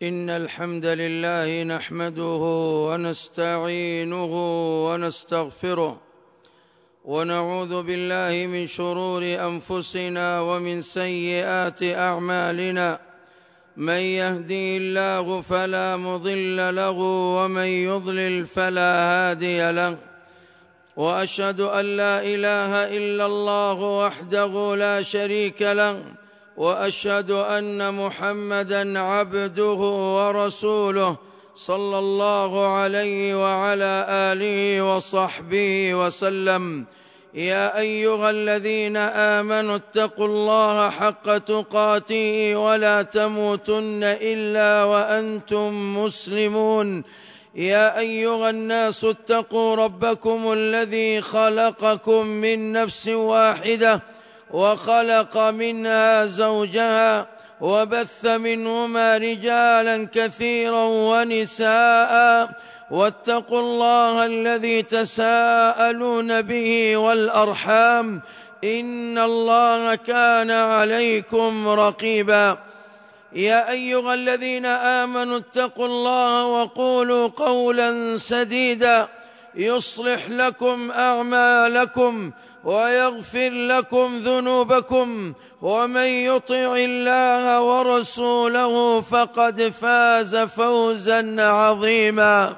إن الحمد لله نحمده ونستعينه ونستغفره ونعوذ بالله من شرور أنفسنا ومن سيئات أعمالنا. من يهدي الله فلا مضل له ومن يضلل فلا هادي له، وأشهد أن لا إله إلا الله وحده لا شريك له، وأشهد أن محمدًا عبده ورسوله صلى الله عليه وعلى آله وصحبه وسلم. يا أيها الذين آمنوا اتقوا الله حق تقاته ولا تموتن إلا وأنتم مسلمون. يا أيها الناس اتقوا ربكم الذي خلقكم من نفس واحدة وخلق منها زوجها وبث منهما رجالا كثيرا ونساء، واتقوا الله الذي تساءلون به والأرحام إن الله كان عليكم رقيبا. يا أيها الذين آمنوا اتقوا الله وقولوا قولا سديدا يصلح لكم أعمالكم ويغفر لكم ذنوبكم، ومن يطع الله ورسوله فقد فاز فوزا عظيما.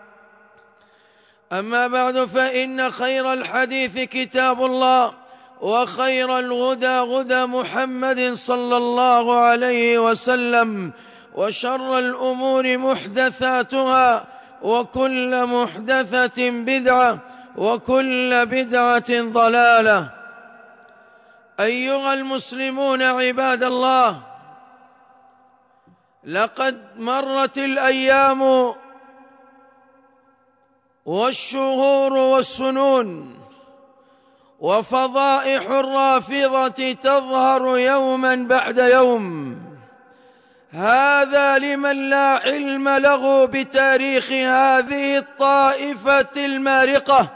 أما بعد، فإن خير الحديث كتاب الله، وخير الهدى هدى محمد صلى الله عليه وسلم، وشر الأمور محدثاتها، وكل محدثة بدعة، وكل بدعة ضلالة. أيها المسلمون عباد الله، لقد مرت الأيام والشهور والسنون، وفضائح الرافضة تظهر يوما بعد يوم. هذا لمن لا علم له بتاريخ هذه الطائفة المارقة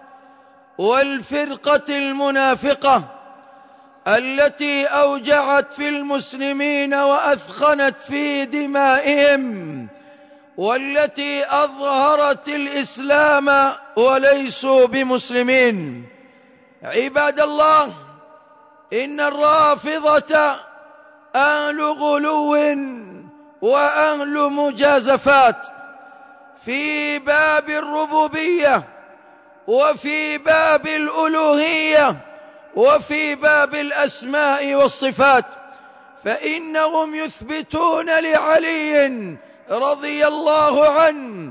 والفرقة المنافقة التي أوجعت في المسلمين وأثخنت في دمائهم، والتي أظهرت الإسلام وليسوا بمسلمين. عباد الله، إن الرافضة أهل غلو وأهل مجازفات في باب الربوبية، وفي باب الألوهية، وفي باب الأسماء والصفات. فإنهم يثبتون لعلي رضي الله عنه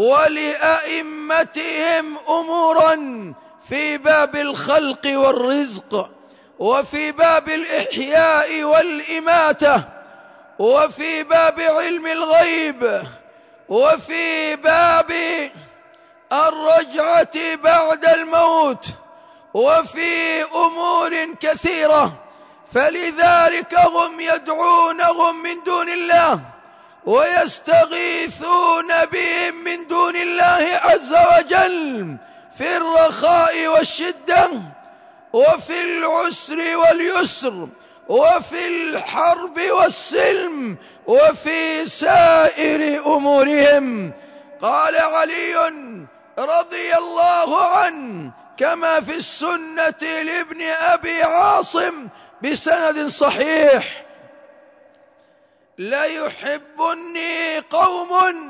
ولأئمتهم أمورا في باب الخلق والرزق، وفي باب الإحياء والإماتة، وفي باب علم الغيب، وفي باب الرجعة بعد الموت، وفي أمور كثيرة. فلذلك هم يدعونهم من دون الله ويستغيثون بهم من دون الله عز وجل في الرخاء والشدة، وفي العسر واليسر، وفي الحرب والسلم، وفي سائر أمورهم. قال علي رضي الله عنه كما في السنة لابن أبي عاصم بسند صحيح: لا يحبني قوم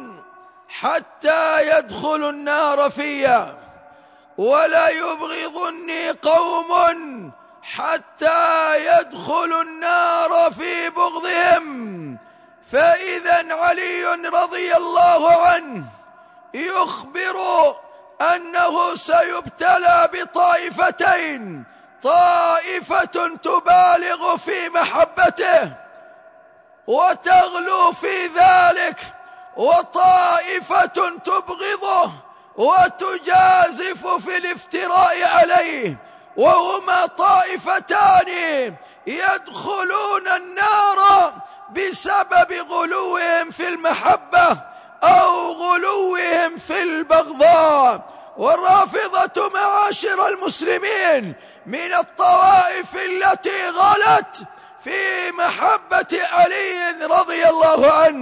حتى يدخلوا النار فيا، ولا يبغضني قوم حتى يدخلوا النار في بغضهم. فإذا علي رضي الله عنه يخبر أنه سيبتلى بطائفتين: طائفة تبالغ في محبته وتغلو في ذلك، وطائفة تبغضه وتجازف في الافتراء عليه. وهما طائفتان يدخلون النار بسبب غلوهم في المحبة أو غلوهم في البغضاء. والرافضة معاشر المسلمين من الطوائف التي غلت في محبة علي رضي الله عنه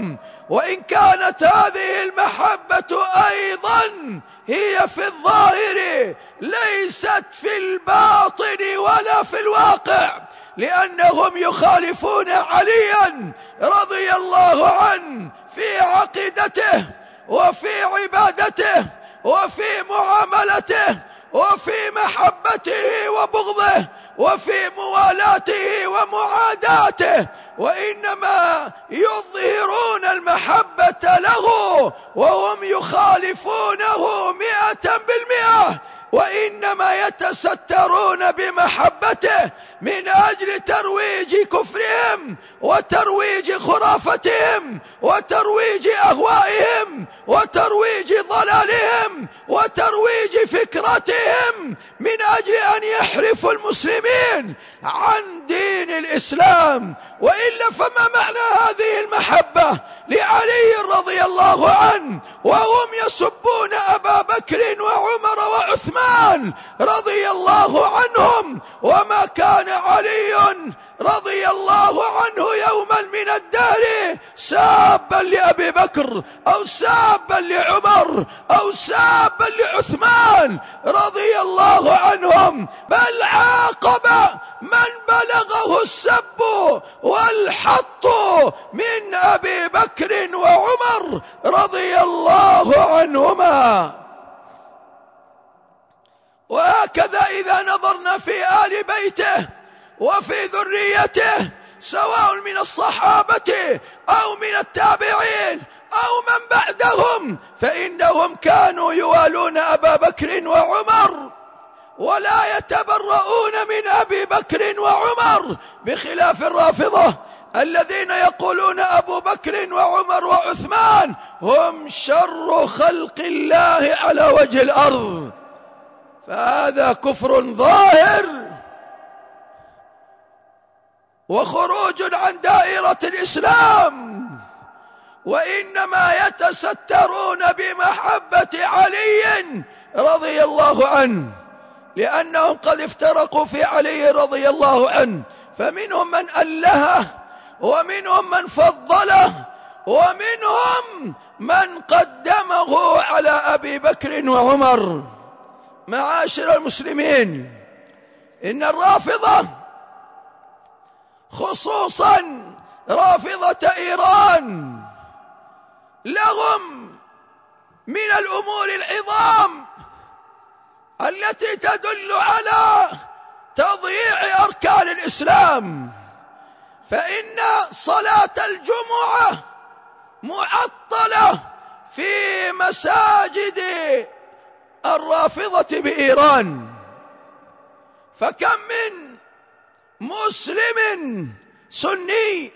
وإن كانت هذه المحبة أيضا هي في الظاهر ليست في الباطن ولا في الواقع، لأنهم يخالفون عليا رضي الله عنه في عقيدته وفي عبادته وفي معاملته وفي محبته وبغضه وفي موالاته ومعاداته، وإنما يظهرون المحبة له وهم يخالفونه 100%، وإنما يتسترون بمحبته من أجل ترويج كفرهم وترويج خرافتهم وترويج أهوائهم وترويج ضلالهم وترويج فكرتهم، من أجل أن يحرفوا المسلمين عن دين الإسلام. وإلا فما معنى هذه المحبة لعلي رضي الله عنه وهم يسبون أبا بكر وعمر وعثمان رضي الله عنهم؟ وما كان علي رضي الله عنه يوما من الدهر سابا لأبي بكر أو سابا لعمر أو سابا لعثمان رضي الله عنهم، بل عاقب من بلغه السب والحط من أبي بكر وعمر رضي الله عنهما. وهكذا إذا نظرنا في آل بيته وفي ذريته سواء من الصحابة أو من التابعين أو من بعدهم، فإنهم كانوا يوالون أبا بكر وعمر ولا يتبرؤون من أبي بكر وعمر، بخلاف الرافضة الذين يقولون أبو بكر وعمر وعثمان هم شر خلق الله على وجه الأرض. فهذا كفر ظاهر وخروج عن دائرة الإسلام، وإنما يتسترون بمحبة علي رضي الله عنه، لأنهم قد افترقوا في علي رضي الله عنه، فمنهم من ألهه ومنهم من فضله ومنهم من قدمه على أبي بكر وعمر. معاشر المسلمين، إن الرافضة خصوصا رافضة إيران لهم من الأمور العظام التي تدل على تضييع أركان الإسلام، فإن صلاة الجمعة معطلة في مساجد الرافضة بإيران، فكم من مسلم سني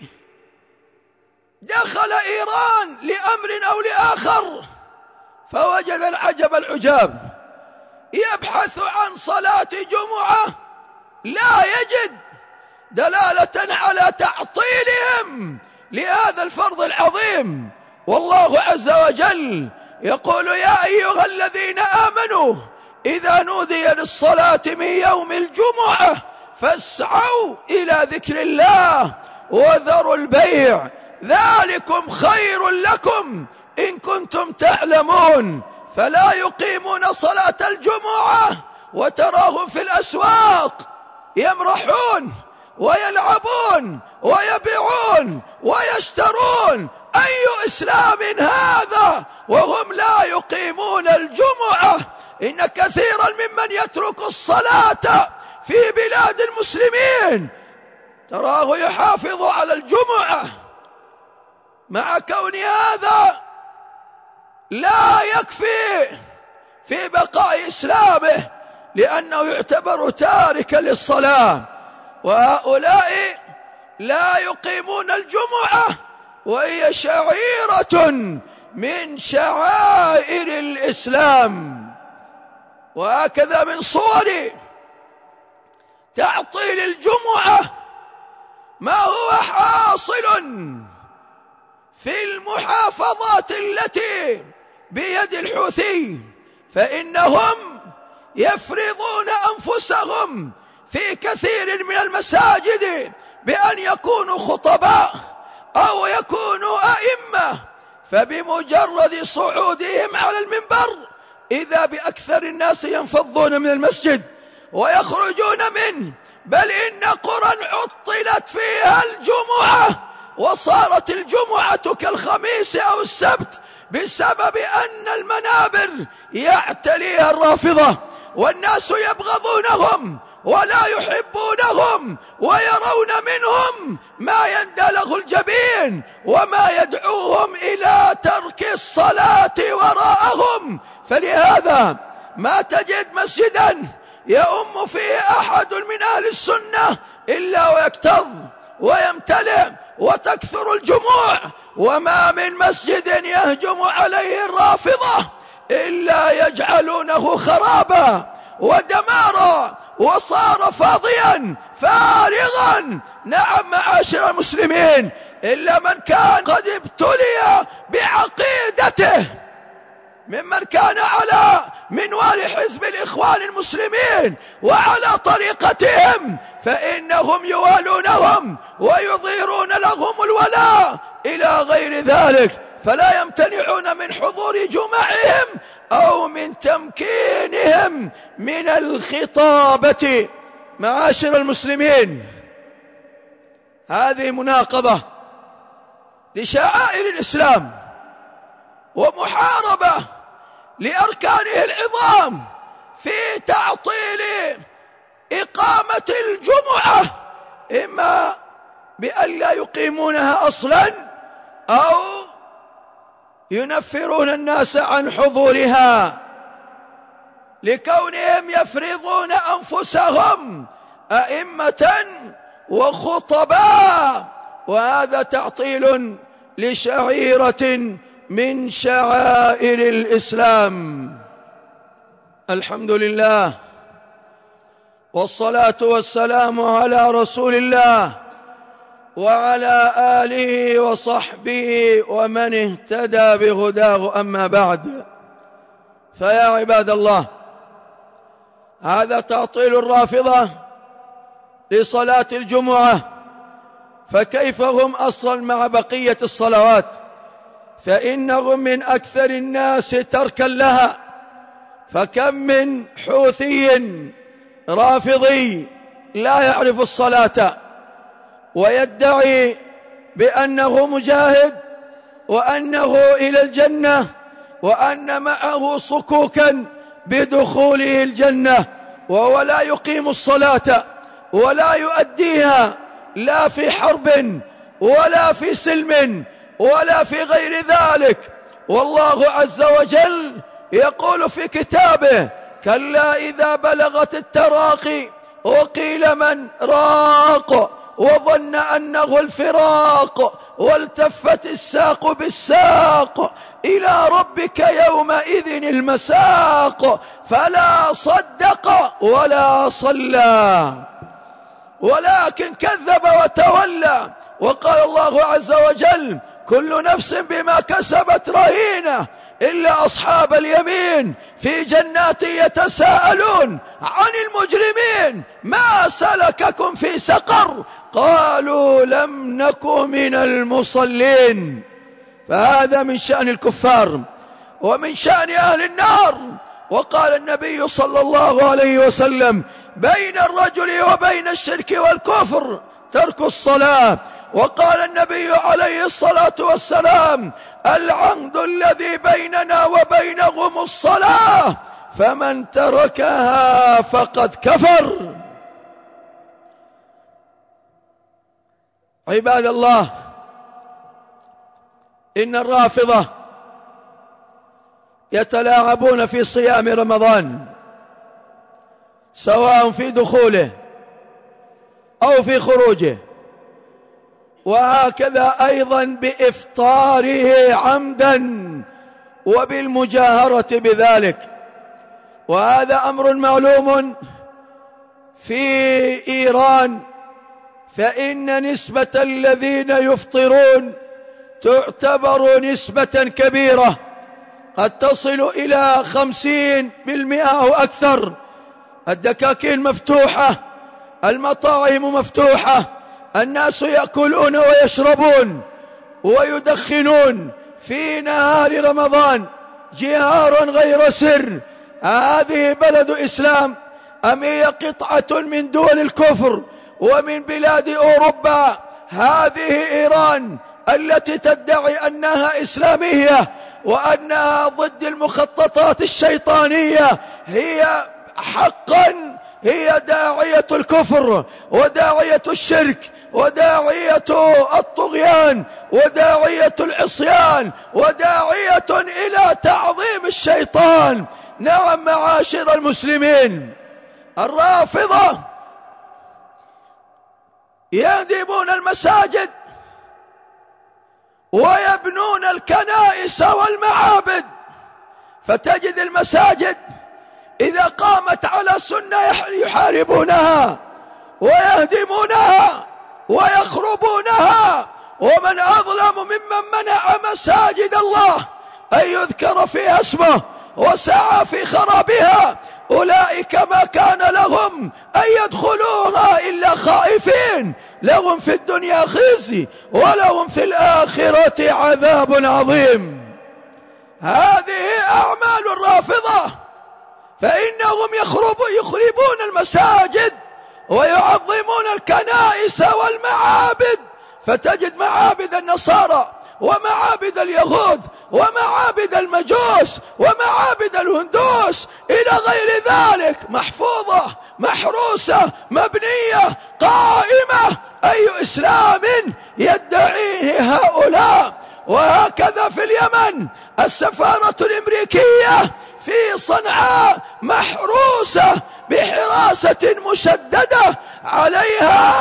دخل إيران لأمر أو لآخر فوجد العجب العجاب، يبحث عن صلاة جمعة لا يجد دلالة على تعطيلهم لهذا الفرض العظيم. والله عز وجل يقول: يا أيها الذين آمنوا إذا نودي للصلاة من يوم الجمعة فاسعوا إلى ذكر الله وذروا البيع ذلكم خير لكم إن كنتم تعلمون. فلا يقيمون صلاة الجمعة وتراهم في الأسواق يمرحون ويلعبون ويبيعون ويشترون. أي إسلام هذا وهم لا يقيمون الجمعة؟ إن كثيرا ممن يترك الصلاة في بلاد المسلمين تراه يحافظ على الجمعة، مع كون هذا لا يكفي في بقاء إسلامه، لأنه يعتبر تاركا للصلاة. وهؤلاء لا يقيمون الجمعة وهي شعيرة من شعائر الإسلام. وهكذا من صور تعطيل الجمعة ما هو حاصل في المحافظات التي بيد الحوثي، فإنهم يفرضون أنفسهم في كثير من المساجد بأن يكونوا خطباء أو يكونوا أئمة فبمجرد صعودهم على المنبر إذا بأكثر الناس ينفضون من المسجد ويخرجون منه، بل إن قرى عطلت فيها الجمعة وصارت الجمعة كالخميس أو السبت بسبب أن المنابر يعتليها الرافضة، والناس يبغضونهم ولا يحبونهم ويرون منهم ما يندلغ الجبين وما يدعوهم إلى ترك الصلاة وراءهم. فلهذا ما تجد مسجدا يؤم فيه أحد من أهل السنة إلا ويكتظ ويمتلئ وتكثر الجموع، وما من مسجد يهجم عليه الرافضة إلا يجعلونه خرابا ودمارا وصار فاضيا فارغا. نعم معاشر المسلمين، إلا من كان قد ابتلي بعقيدته ممن كان على منوال حزب الإخوان المسلمين وعلى طريقتهم، فإنهم يوالونهم ويظهرون لهم الولاء إلى غير ذلك، فلا يمتنعون من حضور جمعهم أو من تمكينهم من الخطابة. معاشر المسلمين، هذه مناقضة لشعائر الإسلام ومحاربة لأركانه العظام في تعطيل إقامة الجمعة، إما بأن لا يقيمونها أصلا أو ينفرون الناس عن حضورها لكونهم يفرضون أنفسهم أئمة وخطباء، وهذا تعطيل لشعيرة من شعائر الإسلام. الحمد لله والصلاة والسلام على رسول الله وعلى آله وصحبه ومن اهتدى بهداه، أما بعد، فيا عباد الله، هذا تعطيل الرافضة لصلاة الجمعة، فكيف هم أصلا مع بقية الصلوات؟ فإنهم من أكثر الناس تركا لها، فكم من حوثي رافضي لا يعرف الصلاة ويدعي بأنه مجاهد وأنه إلى الجنة وأن معه صكوكا بدخوله الجنة، وهو لا يقيم الصلاة ولا يؤديها لا في حرب ولا في سلم ولا في غير ذلك. والله عز وجل يقول في كتابه: كلا إذا بلغت التراقي وقيل من راق وظن أنه الفراق والتفت الساق بالساق إلى ربك يومئذ المساق فلا صدق ولا صلى ولكن كذب وتولى. وقال الله عز وجل: كل نفس بما كسبت رهينة إلا أصحاب اليمين في جنات يتساءلون عن المجرمين ما سلككم في سقر قالوا لم نك من المصلين. فهذا من شأن الكفار ومن شأن أهل النار. وقال النبي صلى الله عليه وسلم: بين الرجل وبين الشرك والكفر ترك الصلاة. وقال النبي عليه الصلاة والسلام: العهد الذي بيننا وبينهم الصلاة فمن تركها فقد كفر. عباد الله، إن الرافضة يتلاعبون في صيام رمضان، سواء في دخوله أو في خروجه، وهكذا أيضا بإفطاره عمدا وبالمجاهرة بذلك. وهذا أمر معلوم في إيران، فإن نسبة الذين يفطرون تعتبر نسبة كبيرة، قد تصل إلى 50% أو أكثر. الدكاكين مفتوحة، المطاعم مفتوحة، الناس يأكلون ويشربون ويدخنون في نهار رمضان جهارا غير سر. هذه بلد إسلام أم هي قطعة من دول الكفر ومن بلاد أوروبا؟ هذه إيران التي تدعي أنها إسلامية وأنها ضد المخططات الشيطانية، هي حقا هي داعية الكفر وداعية الشرك وداعية الطغيان وداعية العصيان وداعية إلى تعظيم الشيطان. نعم معاشر المسلمين، الرافضة يهدمون المساجد ويبنون الكنائس والمعابد، فتجد المساجد إذا قامت على سنة يحاربونها ويهدمونها ويخربونها. ومن أظلم ممن منع مساجد الله أن يذكر فيها اسمه وسعى في خرابها. أولئك ما كان لهم أن يدخلوها إلا خائفين، لهم في الدنيا خزي ولهم في الآخرة عذاب عظيم. هذه أعمال الرافضة، فإنهم يخربون المساجد ويعظمون الكنائس والمعابد، فتجد معابد النصارى ومعابد اليهود ومعابد المجوس ومعابد الهندوس إلى غير ذلك محفوظة محروسة مبنية قائمة. أي إسلام يدعيه هؤلاء؟ وهكذا في اليمن السفارة الأمريكية في صنعاء محروسة بحراسة مشددة، عليها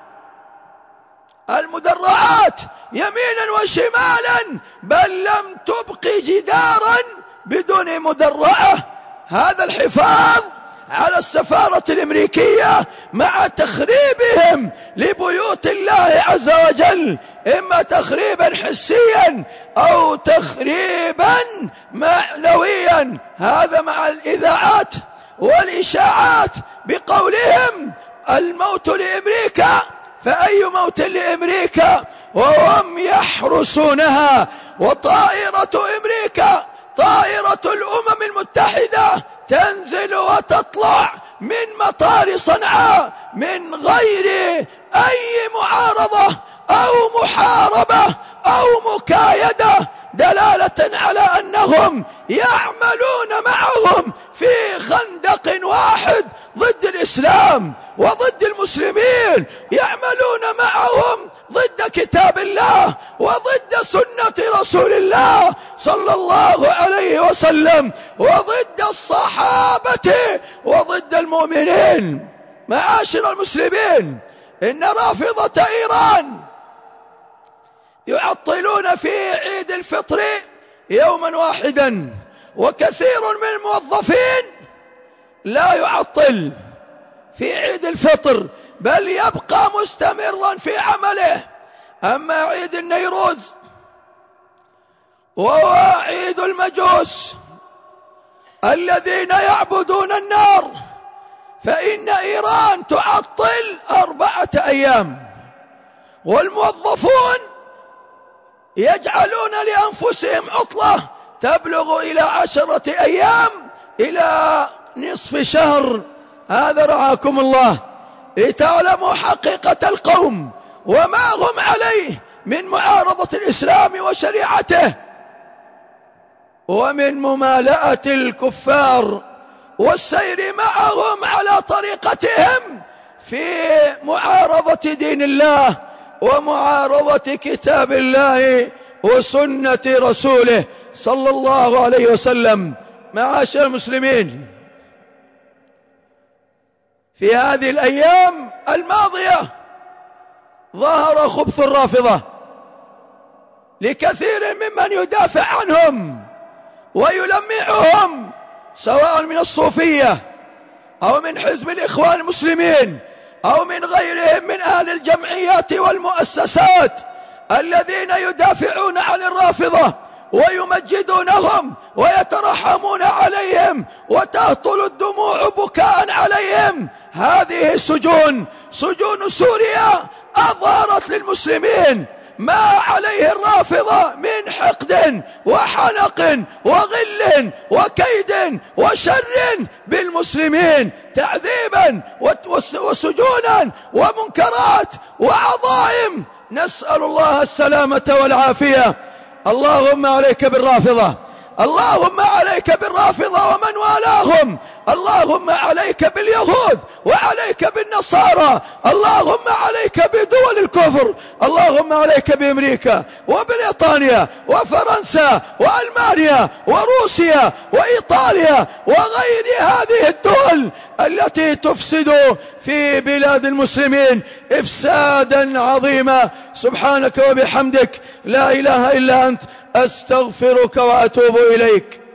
المدرعات يمينا وشمالا، بل لم تبق جدارا بدون مدرعة. هذا الحفاظ على السفارة الأمريكية مع تخريبهم لبيوت الله عز وجل، إما تخريبا حسيا أو تخريبا معنويا. هذا مع الإذاعات والإشاعات بقولهم الموت لأمريكا، فأي موت لأمريكا وهم يحرسونها. وطائرة أمريكا طائرة الأمم المتحدة تنزل وتطلع من مطار صنعاء من غير أي معارضة أو محاربة أو مكايدة، دلالة على أنهم يعملون معهم في خندق واحد ضد الإسلام وضد المسلمين، يعملون معهم ضد كتاب الله وضد سنة رسول الله صلى الله عليه وسلم وضد الصحابة وضد المؤمنين. معاشر المسلمين، إن رافضة إيران يعطلون في عيد الفطر يوما واحدا، وكثير من الموظفين لا يعطل في عيد الفطر بل يبقى مستمرا في عمله. أما عيد النيروز وهو عيد المجوس الذين يعبدون النار، فإن إيران تعطل 4 أيام، والموظفون يجعلون لأنفسهم عطلة تبلغ إلى 10 أيام إلى نصف شهر. هذا رعاكم الله لتعلموا حقيقة القوم وما هم عليه من معارضة الإسلام وشريعته ومن ممالأة الكفار والسير معهم على طريقتهم في معارضة دين الله ومعارضة كتاب الله وسنة رسوله صلى الله عليه وسلم. معاشر المسلمين، في هذه الأيام الماضية ظهر خبث الرافضة لكثير ممن يدافع عنهم ويلمعهم، سواء من الصوفية أو من حزب الإخوان المسلمين أو من غيرهم من أهل الجمعيات والمؤسسات الذين يدافعون عن الرافضة ويمجدونهم ويترحمون عليهم وتهطل الدموع بكاء عليهم. هذه السجون، سجون سوريا، أظهرت للمسلمين ما عليه الرافضة من حقد وحنق وغل وكيد وشر بالمسلمين، تعذيبا وسجونا ومنكرات وعظائم. نسأل الله السلامة والعافية. اللهم عليك بالرافضة، اللهم عليك بالرافضة ومن والاهم، اللهم عليك باليهود وعليك بالنصارى، اللهم عليك بدول الكفر، اللهم عليك بأمريكا وبريطانيا وفرنسا وألمانيا وروسيا وإيطاليا وغير هذه الدول التي تفسد في بلاد المسلمين إفسادا عظيما. سبحانك وبحمدك، لا إله إلا أنت، أستغفرك وأتوب إليك.